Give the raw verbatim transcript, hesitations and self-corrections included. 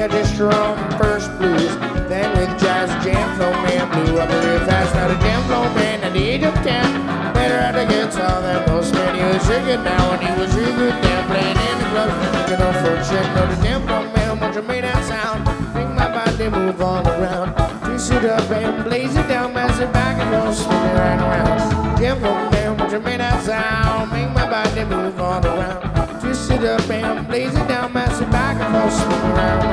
catch a strong first blues. Then with jazz, jam flow man blew up real fast. Now the jam flow man at the age of ten, better at the guitar than most men. He was shaking now and he was real good damn playing in the club. Looking on for a check. Now the jam flow man wants to make that sound. Make my body move all around. Twist it up and blaze it down, mass it back and forth, spin it right around. Jam flow man wants to make that sound. Make my body move all around. Twist it up and blaze it down, mass it back and forth, spin it right around.